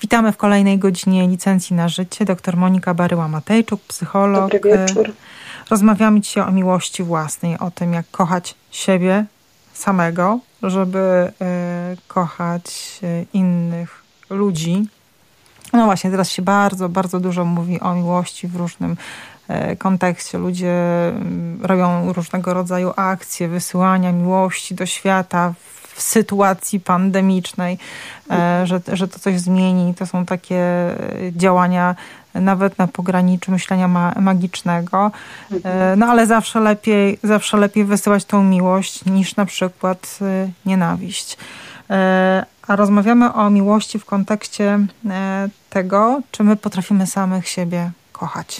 Witamy w kolejnej godzinie Licencji na Życie. Dr Monika Baryła-Matejczuk, psycholog. Dobry wieczór. Rozmawiamy dzisiaj o miłości własnej, o tym, jak kochać siebie samego, żeby kochać innych ludzi. No właśnie, teraz się bardzo, bardzo dużo mówi o miłości w różnym kontekście. Ludzie robią różnego rodzaju akcje wysyłania miłości do świata w sytuacji pandemicznej, że to coś zmieni. To są takie działania nawet na pograniczu myślenia magicznego. No ale zawsze lepiej wysyłać tą miłość niż na przykład nienawiść. A rozmawiamy o miłości w kontekście tego, czy my potrafimy samych siebie kochać.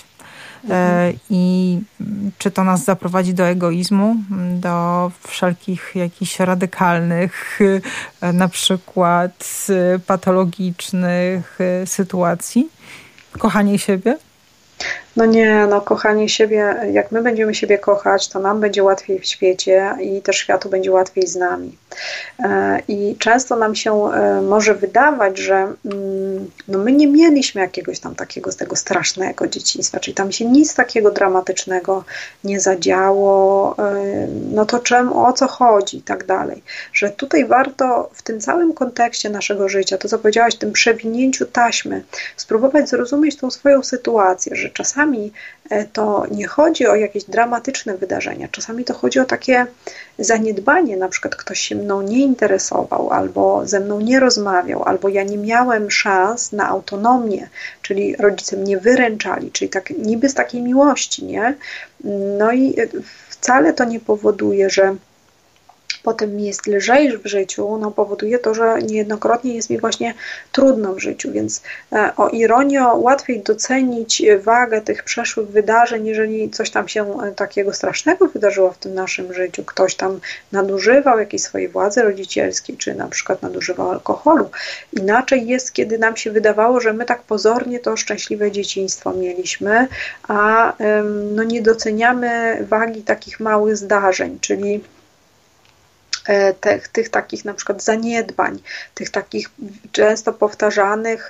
I czy to nas zaprowadzi do egoizmu, do wszelkich jakichś radykalnych, na przykład patologicznych sytuacji? Kochanie siebie? No nie, kochanie siebie, jak my będziemy siebie kochać, to nam będzie łatwiej w świecie i też światu będzie łatwiej z nami. I często nam się może wydawać, że my nie mieliśmy jakiegoś tam takiego z tego strasznego dzieciństwa, czyli tam się nic takiego dramatycznego nie zadziało, no to o co chodzi i tak dalej. Że tutaj warto w tym całym kontekście naszego życia, to co powiedziałaś, tym przewinięciu taśmy, spróbować zrozumieć tą swoją sytuację, że czasami to nie chodzi o jakieś dramatyczne wydarzenia. Czasami to chodzi o takie zaniedbanie, na przykład ktoś się mną nie interesował, albo ze mną nie rozmawiał, albo ja nie miałem szans na autonomię, czyli rodzice mnie wyręczali, czyli tak niby z takiej miłości, nie? No i wcale to nie powoduje, że potem mi jest lżej w życiu, powoduje to, że niejednokrotnie jest mi właśnie trudno w życiu, więc o ironio łatwiej docenić wagę tych przeszłych wydarzeń, jeżeli coś tam się takiego strasznego wydarzyło w tym naszym życiu, ktoś tam nadużywał jakiejś swojej władzy rodzicielskiej, czy na przykład nadużywał alkoholu. Inaczej jest, kiedy nam się wydawało, że my tak pozornie to szczęśliwe dzieciństwo mieliśmy, a nie doceniamy wagi takich małych zdarzeń, czyli tych takich na przykład zaniedbań, tych takich często powtarzanych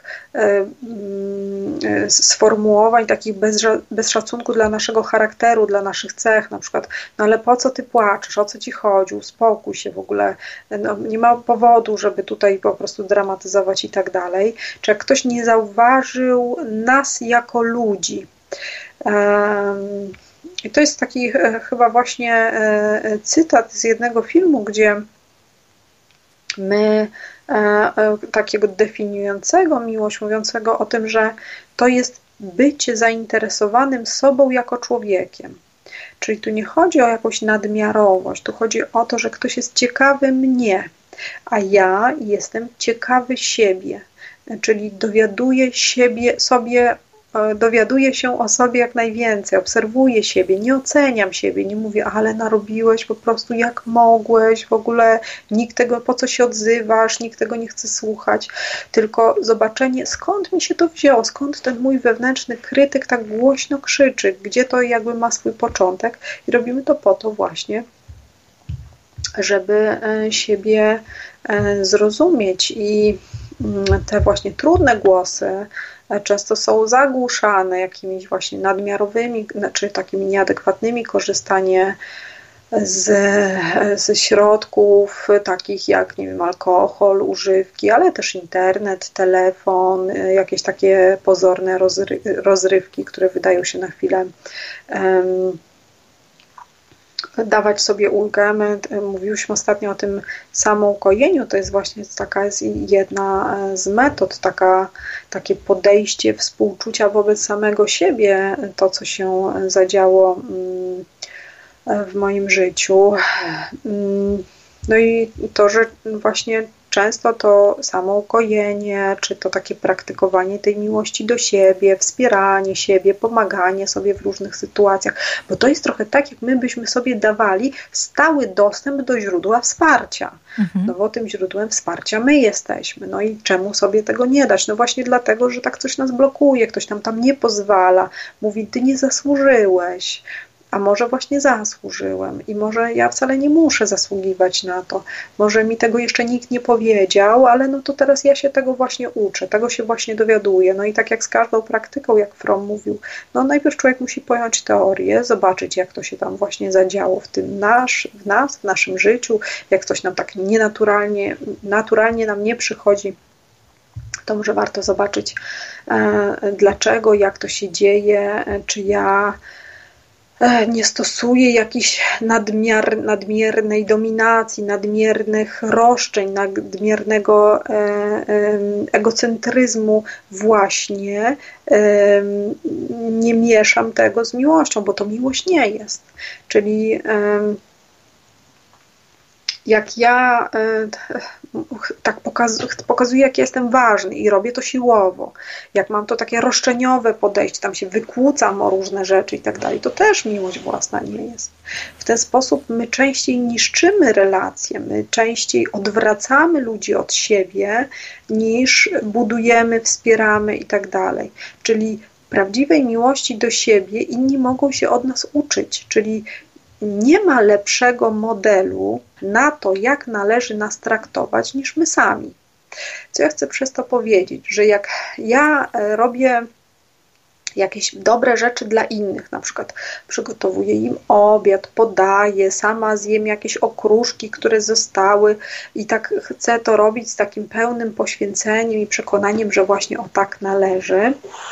sformułowań, takich bez szacunku dla naszego charakteru, dla naszych cech, na przykład, ale po co ty płaczesz, o co ci chodzi, uspokój się w ogóle, nie ma powodu, żeby tutaj po prostu dramatyzować i tak dalej. Czy jak ktoś nie zauważył nas jako ludzi, i to jest taki chyba właśnie cytat z jednego filmu, gdzie my takiego definiującego miłość, mówiącego o tym, że to jest bycie zainteresowanym sobą jako człowiekiem. Czyli tu nie chodzi o jakąś nadmiarowość, tu chodzi o to, że ktoś jest ciekawy mnie, a ja jestem ciekawy siebie, czyli dowiaduję się o sobie jak najwięcej, obserwuję siebie, nie oceniam siebie, nie mówię, ale narobiłeś po prostu jak mogłeś, w ogóle nikt tego, po co się odzywasz, nikt tego nie chce słuchać, tylko zobaczenie, skąd mi się to wzięło, skąd ten mój wewnętrzny krytyk tak głośno krzyczy, gdzie to jakby ma swój początek i robimy to po to właśnie, żeby siebie zrozumieć i te właśnie trudne głosy często są zagłuszane jakimiś właśnie nadmiarowymi, czy takimi nieadekwatnymi korzystanie ze środków takich jak, nie wiem, alkohol, używki, ale też internet, telefon, jakieś takie pozorne rozrywki, które wydają się na chwilę dawać sobie ulgę. My mówiliśmy ostatnio o tym samoukojeniu, to jest właśnie jest jedna z metod, takie podejście współczucia wobec samego siebie, to co się zadziało w moim życiu. No i to, że właśnie często to samoukojenie, czy to takie praktykowanie tej miłości do siebie, wspieranie siebie, pomaganie sobie w różnych sytuacjach, bo to jest trochę tak, jak my byśmy sobie dawali stały dostęp do źródła wsparcia. No bo tym źródłem wsparcia my jesteśmy. No i czemu sobie tego nie dać? No właśnie dlatego, że tak coś nas blokuje, ktoś nam tam nie pozwala, mówi, ty nie zasłużyłeś. a może właśnie zasłużyłem i może ja wcale nie muszę zasługiwać na to, może mi tego jeszcze nikt nie powiedział, ale no to teraz ja się tego właśnie uczę, tego się właśnie dowiaduję. No i tak jak z każdą praktyką, jak Fromm mówił, no najpierw człowiek musi pojąć teorię, zobaczyć jak to się tam właśnie zadziało w tym w naszym życiu, jak coś nam tak naturalnie nam nie przychodzi, to może warto zobaczyć dlaczego, jak to się dzieje, czy ja nie stosuję jakiejś nadmiernej dominacji, nadmiernych roszczeń, nadmiernego egocentryzmu właśnie, nie mieszam tego z miłością, bo to miłość nie jest. Czyli jak ja tak pokazuję, jak jestem ważny i robię to siłowo, jak mam to takie roszczeniowe podejście, tam się wykłócam o różne rzeczy i tak dalej, to też miłość własna nie jest. W ten sposób my częściej niszczymy relacje, my częściej odwracamy ludzi od siebie, niż budujemy, wspieramy i tak dalej. Czyli prawdziwej miłości do siebie inni mogą się od nas uczyć, czyli nie ma lepszego modelu na to, jak należy nas traktować, niż my sami. Co ja chcę przez to powiedzieć, że jak ja robię jakieś dobre rzeczy dla innych, na przykład przygotowuję im obiad, podaję, sama zjem jakieś okruszki, które zostały i tak chcę to robić z takim pełnym poświęceniem i przekonaniem, że właśnie o tak należy,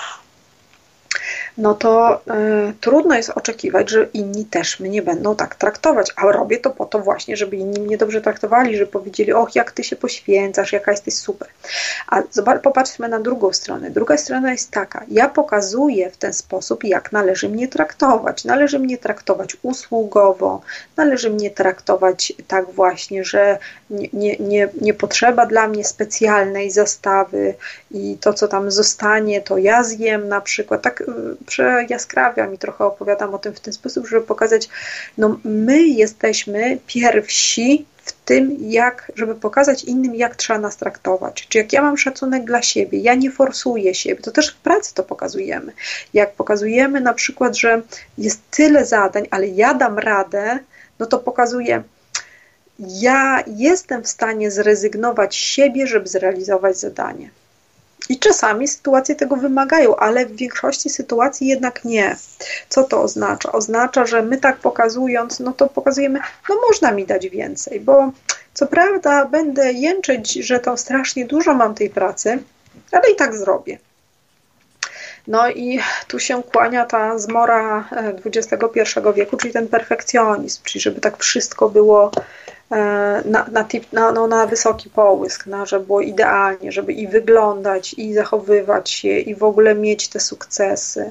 no to trudno jest oczekiwać, że inni też mnie będą tak traktować, a robię to po to właśnie, żeby inni mnie dobrze traktowali, żeby powiedzieli, och, jak ty się poświęcasz, jaka jesteś super. A popatrzmy na drugą stronę. Druga strona jest taka, ja pokazuję w ten sposób, jak należy mnie traktować. Należy mnie traktować usługowo, należy mnie traktować tak właśnie, że nie potrzeba dla mnie specjalnej zastawy i to, co tam zostanie, to ja zjem na przykład. Tak przejaskrawiam i trochę opowiadam o tym w ten sposób, żeby pokazać, no my jesteśmy pierwsi w tym, żeby pokazać innym, jak trzeba nas traktować. Czy jak ja mam szacunek dla siebie, ja nie forsuję siebie, to też w pracy to pokazujemy. Jak pokazujemy na przykład, że jest tyle zadań, ale ja dam radę, no to pokazuję, ja jestem w stanie zrezygnować z siebie, żeby zrealizować zadanie. I czasami sytuacje tego wymagają, ale w większości sytuacji jednak nie. Co to oznacza? Oznacza, że my tak pokazując, no to pokazujemy, no można mi dać więcej, bo co prawda będę jęczeć, że to strasznie dużo mam tej pracy, ale i tak zrobię. No i tu się kłania ta zmora XXI wieku, czyli ten perfekcjonizm, czyli żeby tak wszystko było na wysoki połysk, żeby było idealnie, żeby i wyglądać, i zachowywać się, i w ogóle mieć te sukcesy.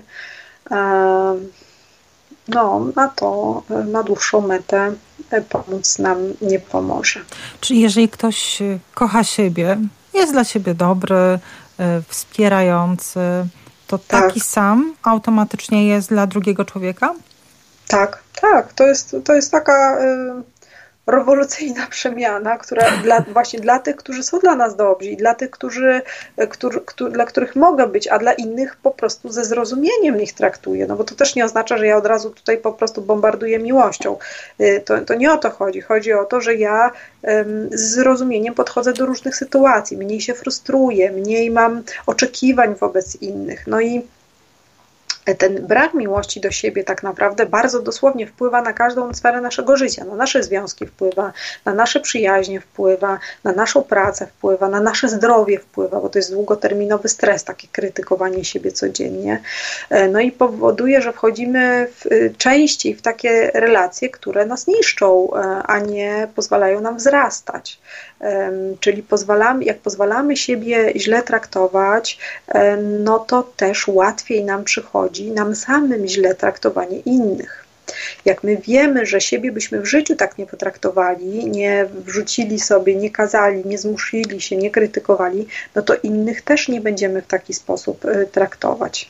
No, na to na dłuższą metę pomóc nam nie pomoże. Czyli jeżeli ktoś kocha siebie, jest dla siebie dobry, wspierający, to taki sam automatycznie jest dla drugiego człowieka? Tak. To jest taka rewolucyjna przemiana, która właśnie dla tych, którzy są dla nas dobrzy i dla tych, dla których mogę być, a dla innych po prostu ze zrozumieniem ich traktuję. No bo to też nie oznacza, że ja od razu tutaj po prostu bombarduję miłością. To nie o to chodzi. Chodzi o to, że ja z zrozumieniem podchodzę do różnych sytuacji, mniej się frustruję, mniej mam oczekiwań wobec innych. No i ten brak miłości do siebie tak naprawdę bardzo dosłownie wpływa na każdą sferę naszego życia, na nasze związki wpływa, na nasze przyjaźnie wpływa, na naszą pracę wpływa, na nasze zdrowie wpływa, bo to jest długoterminowy stres, takie krytykowanie siebie codziennie. No i powoduje, że wchodzimy częściej w takie relacje, które nas niszczą, a nie pozwalają nam wzrastać. Czyli jak pozwalamy siebie źle traktować, no to też łatwiej nam przychodzi nam samym źle traktowanie innych. Jak my wiemy, że siebie byśmy w życiu tak nie potraktowali, nie wrzucili sobie, nie kazali, nie zmusili się, nie krytykowali, no to innych też nie będziemy w taki sposób traktować.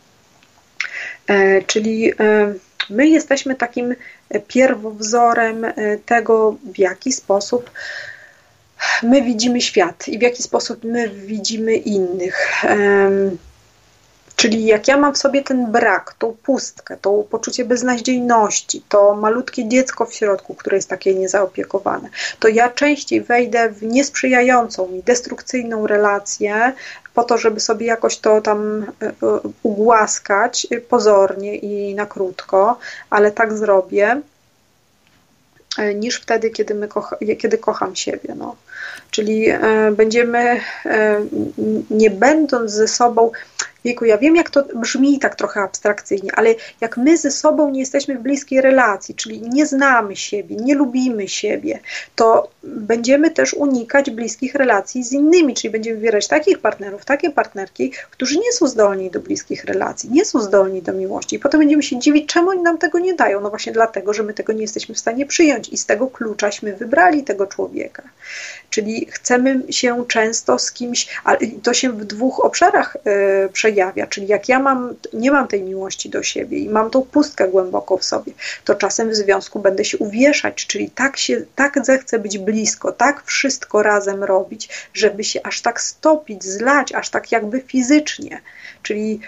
Czyli my jesteśmy takim pierwowzorem tego, w jaki sposób my widzimy świat i w jaki sposób my widzimy innych. Czyli jak ja mam w sobie ten brak, tą pustkę, to poczucie beznadziejności, to malutkie dziecko w środku, które jest takie niezaopiekowane, to ja częściej wejdę w niesprzyjającą mi, destrukcyjną relację po to, żeby sobie jakoś to tam ugłaskać pozornie i na krótko, ale tak zrobię, niż wtedy, kiedy kocham siebie. No. Czyli będziemy, nie będąc ze sobą, wieku, ja wiem, jak to brzmi tak trochę abstrakcyjnie, ale jak my ze sobą nie jesteśmy w bliskiej relacji, czyli nie znamy siebie, nie lubimy siebie, to będziemy też unikać bliskich relacji z innymi, czyli będziemy wybierać takich partnerów, takie partnerki, którzy nie są zdolni do bliskich relacji, nie są zdolni do miłości. I potem będziemy się dziwić, czemu oni nam tego nie dają. No właśnie dlatego, że my tego nie jesteśmy w stanie przyjąć i z tego kluczaśmy wybrali tego człowieka. Czyli chcemy się często z kimś, ale to się w dwóch obszarach przejawia, czyli jak ja nie mam tej miłości do siebie i mam tą pustkę głęboko w sobie, to czasem w związku będę się uwieszać, czyli tak zechcę być blisko, tak wszystko razem robić, żeby się aż tak stopić, zlać, aż tak jakby fizycznie, czyli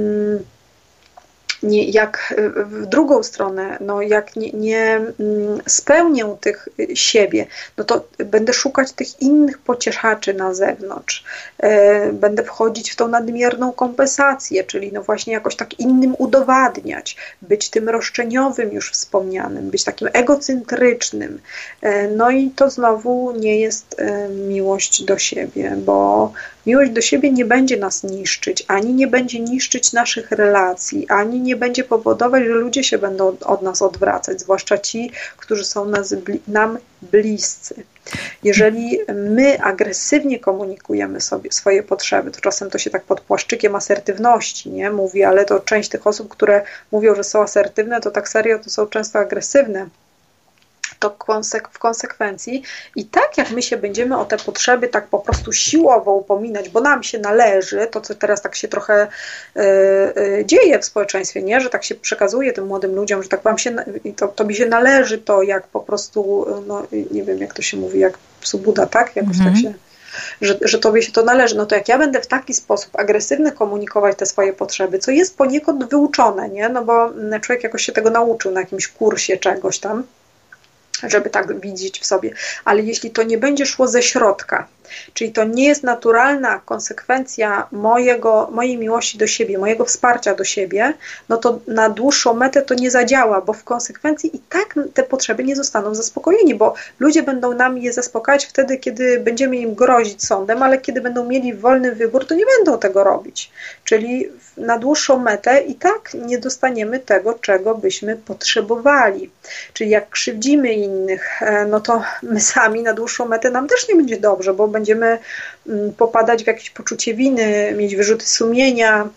jak w drugą stronę, no jak nie spełnię tych siebie, no to będę szukać tych innych pocieszaczy na zewnątrz. Będę wchodzić w tą nadmierną kompensację, czyli no właśnie jakoś tak innym udowadniać, być tym roszczeniowym już wspomnianym, być takim egocentrycznym. No i to znowu nie jest miłość do siebie, bo miłość do siebie nie będzie nas niszczyć, ani nie będzie niszczyć naszych relacji, ani nie będzie powodować, że ludzie się będą od nas odwracać, zwłaszcza ci, którzy są nam bliscy. Jeżeli my agresywnie komunikujemy sobie swoje potrzeby, to czasem to się tak pod płaszczykiem asertywności nie mówi, ale to część tych osób, które mówią, że są asertywne, to tak serio to są często agresywne. To w konsekwencji i tak jak my się będziemy o te potrzeby tak po prostu siłowo upominać, bo nam się należy, to co teraz tak się trochę dzieje w społeczeństwie, nie? Że tak się przekazuje tym młodym ludziom, że tak wam się, to mi się należy to, jak po prostu, no nie wiem jak to się mówi, jak psu Buda, tak? Jakoś tak się, że tobie się to należy, no to jak ja będę w taki sposób agresywny komunikować te swoje potrzeby, co jest poniekąd wyuczone, nie? No bo człowiek jakoś się tego nauczył na jakimś kursie czegoś tam, żeby tak widzieć w sobie. Ale jeśli to nie będzie szło ze środka, czyli to nie jest naturalna konsekwencja mojej miłości do siebie, mojego wsparcia do siebie, no to na dłuższą metę to nie zadziała, bo w konsekwencji i tak te potrzeby nie zostaną zaspokojeni, bo ludzie będą nam je zaspokajać wtedy, kiedy będziemy im grozić sądem, ale kiedy będą mieli wolny wybór, to nie będą tego robić. Czyli na dłuższą metę i tak nie dostaniemy tego, czego byśmy potrzebowali. Czyli jak krzywdzimy innych, no to my sami na dłuższą metę nam też nie będzie dobrze, bo będziemy popadać w jakieś poczucie winy, mieć wyrzuty sumienia.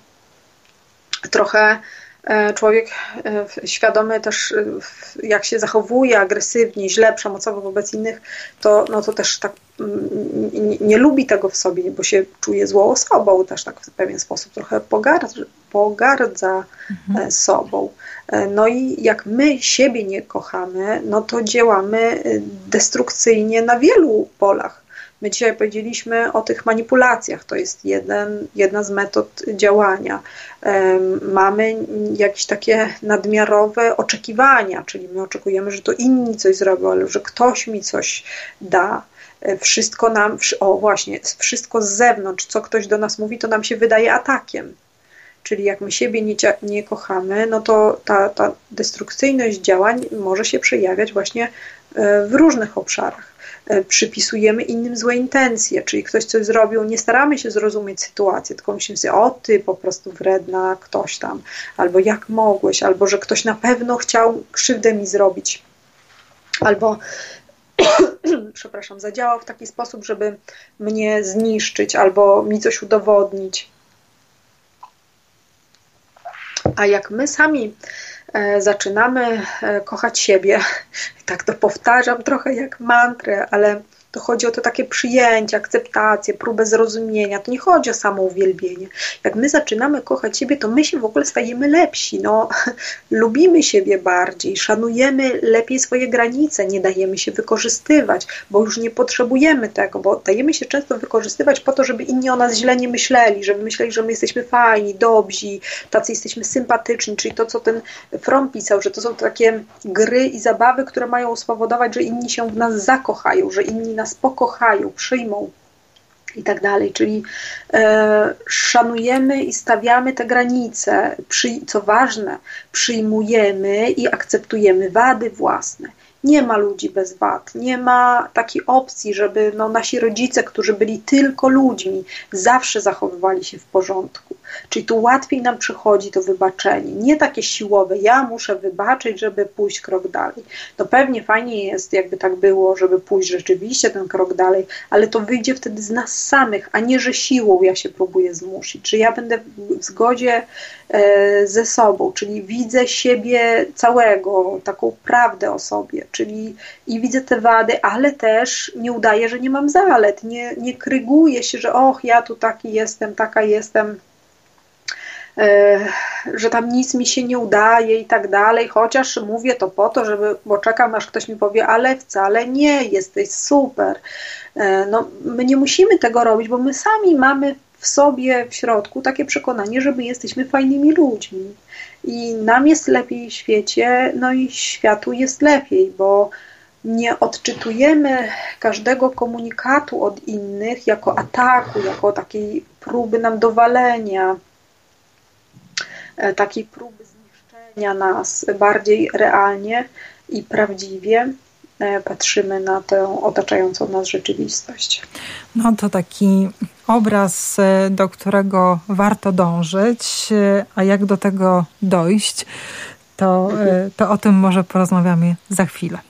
Trochę człowiek świadomy też, jak się zachowuje agresywnie, źle, przemocowo wobec innych, to też tak nie lubi tego w sobie, bo się czuje złą osobą, też tak w pewien sposób trochę pogardza sobą. No i jak my siebie nie kochamy, no to działamy destrukcyjnie na wielu polach. My dzisiaj powiedzieliśmy o tych manipulacjach, to jest jedna z metod działania. Mamy jakieś takie nadmiarowe oczekiwania, czyli my oczekujemy, że to inni coś zrobią, ale że ktoś mi coś da. Wszystko z zewnątrz, co ktoś do nas mówi, to nam się wydaje atakiem. Czyli jak my siebie nie kochamy, no to ta destrukcyjność działań może się przejawiać właśnie w różnych obszarach. Przypisujemy innym złe intencje, czyli ktoś coś zrobił, nie staramy się zrozumieć sytuację, tylko myślimy sobie, o ty po prostu wredna, ktoś tam, albo jak mogłeś, albo że ktoś na pewno chciał krzywdę mi zrobić, albo zadziałał w taki sposób, żeby mnie zniszczyć, albo mi coś udowodnić. A jak my sami zaczynamy kochać siebie, tak to powtarzam trochę jak mantrę, ale To chodzi o to takie przyjęcie, akceptację, próbę zrozumienia. To nie chodzi o samo uwielbienie. Jak my zaczynamy kochać siebie, to my się w ogóle stajemy lepsi. No, lubimy siebie bardziej, szanujemy lepiej swoje granice, nie dajemy się wykorzystywać, bo już nie potrzebujemy tego, bo dajemy się często wykorzystywać po to, żeby inni o nas źle nie myśleli, żeby myśleli, że my jesteśmy fajni, dobrzy, tacy jesteśmy sympatyczni, czyli to, co ten Fromm pisał, że to są takie gry i zabawy, które mają spowodować, że inni się w nas zakochają, że inni nas pokochają, przyjmą i tak dalej, czyli szanujemy i stawiamy te granice, co ważne, przyjmujemy i akceptujemy wady własne. Nie ma ludzi bez wad, nie ma takiej opcji, żeby nasi rodzice, którzy byli tylko ludźmi, zawsze zachowywali się w porządku. Czyli tu łatwiej nam przychodzi to wybaczenie, nie takie siłowe, ja muszę wybaczyć, żeby pójść krok dalej. No pewnie fajnie jest, jakby tak było, żeby pójść rzeczywiście ten krok dalej, ale to wyjdzie wtedy z nas samych, a nie, że siłą ja się próbuję zmusić. Czy ja będę w zgodzie ze sobą, czyli widzę siebie całego, taką prawdę o sobie, czyli i widzę te wady, ale też nie udaję, że nie mam zalet, nie kryguję się, że ja tu taki jestem, taka jestem, że tam nic mi się nie udaje i tak dalej, chociaż mówię to po to, bo czekam, aż ktoś mi powie, ale wcale nie, jesteś super. No, my nie musimy tego robić, bo my sami mamy w sobie, w środku takie przekonanie, że my jesteśmy fajnymi ludźmi i nam jest lepiej w świecie, no i światu jest lepiej, bo nie odczytujemy każdego komunikatu od innych jako ataku, jako takiej próby nam dowalenia, takiej próby zniszczenia nas. Bardziej realnie i prawdziwie patrzymy na tę otaczającą nas rzeczywistość. No to taki obraz, do którego warto dążyć, a jak do tego dojść, to o tym może porozmawiamy za chwilę.